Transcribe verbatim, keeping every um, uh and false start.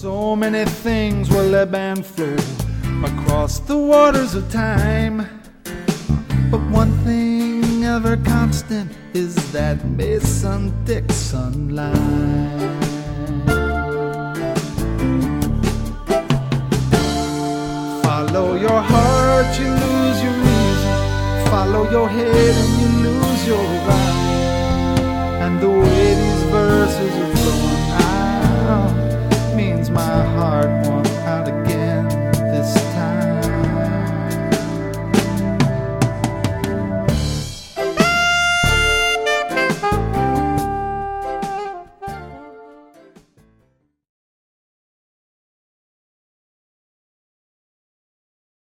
So many things will ebb and flow across the waters of time, but one thing ever constant is that Mason-Dixon line. Follow your heart, you lose your reason. Follow your head and you lose your right.